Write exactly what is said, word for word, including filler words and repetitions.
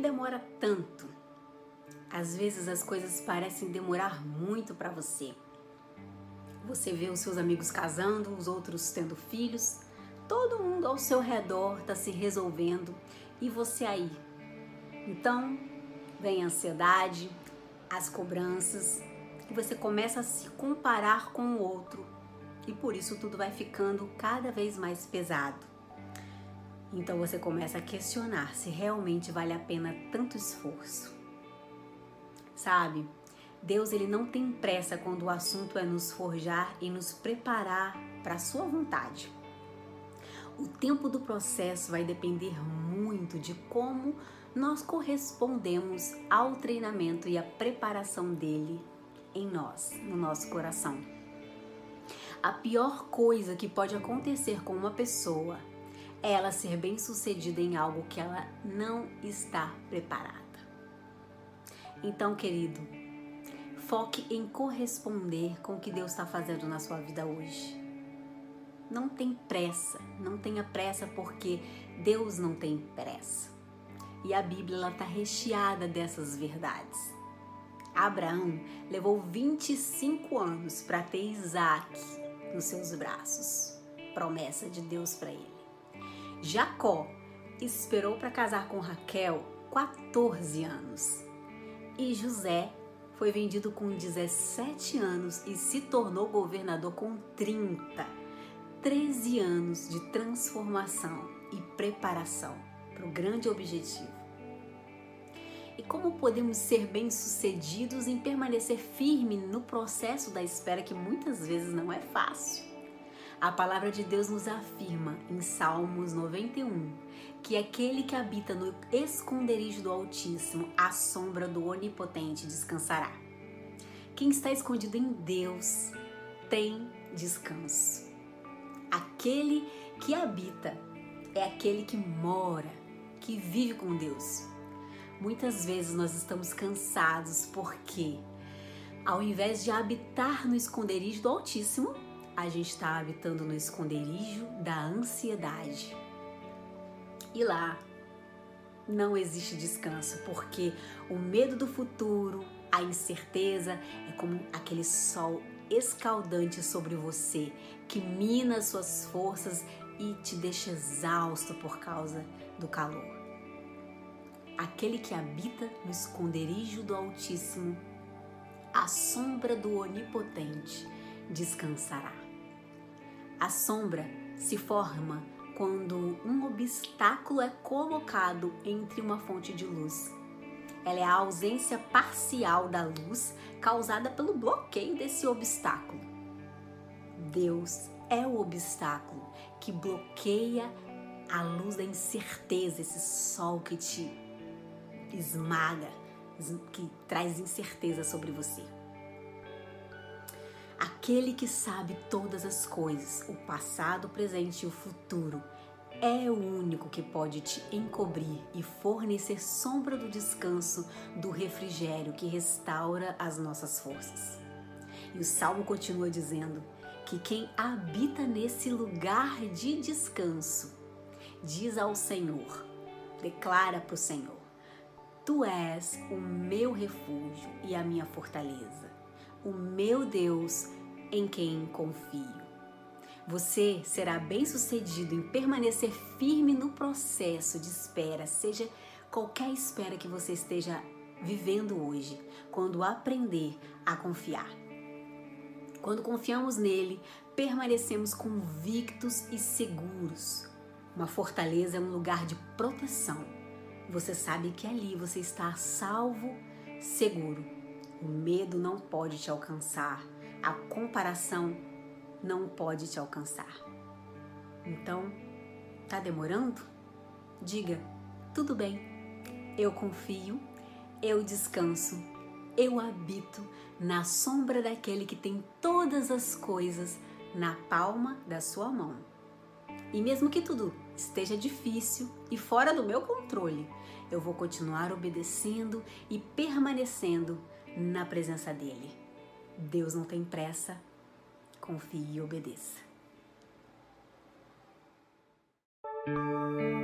demora tanto? Às vezes as coisas parecem demorar muito para você. Você vê os seus amigos casando, os outros tendo filhos, todo mundo ao seu redor está se resolvendo e você aí. Então, vem a ansiedade, as cobranças e você começa a se comparar com o outro e por isso tudo vai ficando cada vez mais pesado. Então você começa a questionar se realmente vale a pena tanto esforço. Sabe, Deus ele não tem pressa quando o assunto é nos forjar e nos preparar para a sua vontade. O tempo do processo vai depender muito de como nós correspondemos ao treinamento e à preparação dele em nós, no nosso coração. A pior coisa que pode acontecer com uma pessoa é ela ser bem-sucedida em algo que ela não está preparada. Então, querido, foque em corresponder com o que Deus está fazendo na sua vida hoje. Não tem pressa, não tenha pressa porque Deus não tem pressa. E a Bíblia está recheada dessas verdades. Abraão levou vinte e cinco anos para ter Isaac nos seus braços, promessa de Deus para ele. Jacó esperou para casar com Raquel quatorze anos. E José foi vendido com dezessete anos e se tornou governador com trinta. treze anos de transformação e preparação para o grande objetivo. E como podemos ser bem-sucedidos em permanecer firme no processo da espera que muitas vezes não é fácil? A palavra de Deus nos afirma em Salmos noventa e um que aquele que habita no esconderijo do Altíssimo, à sombra do Onipotente descansará. Quem está escondido em Deus tem descanso. Aquele que habita é aquele que mora, que vive com Deus. Muitas vezes nós estamos cansados porque, ao invés de habitar no esconderijo do Altíssimo, a gente está habitando no esconderijo da ansiedade. E lá não existe descanso, porque o medo do futuro, a incerteza, é como aquele sol escaldante sobre você, que mina as suas forças e te deixa exausto por causa do calor. Aquele que habita no esconderijo do Altíssimo, à sombra do Onipotente, descansará. A sombra se forma quando um obstáculo é colocado entre uma fonte de luz. Ela é a ausência parcial da luz causada pelo bloqueio desse obstáculo. Deus é o obstáculo que bloqueia a luz da incerteza, esse sol que te esmaga, que traz incerteza sobre você. Aquele que sabe todas as coisas, o passado, o presente e o futuro, é o único que pode te encobrir e fornecer sombra do descanso, do refrigério que restaura as nossas forças. E o Salmo continua dizendo que quem habita nesse lugar de descanso, diz ao Senhor, declara para o Senhor: Tu és o meu refúgio e a minha fortaleza, o meu Deus em quem confio. Você será bem-sucedido em permanecer firme no processo de espera, seja qualquer espera que você esteja vivendo hoje, quando aprender a confiar. Quando confiamos nele, permanecemos convictos e seguros. Uma fortaleza é um lugar de proteção. Você sabe que ali você está salvo, seguro. O medo não pode te alcançar. A comparação não pode te alcançar. Então, tá demorando? Diga, tudo bem, eu confio, eu descanso, eu habito na sombra daquele que tem todas as coisas na palma da sua mão. E mesmo que tudo esteja difícil e fora do meu controle, eu vou continuar obedecendo e permanecendo na presença dele. Deus não tem pressa, confie e obedeça.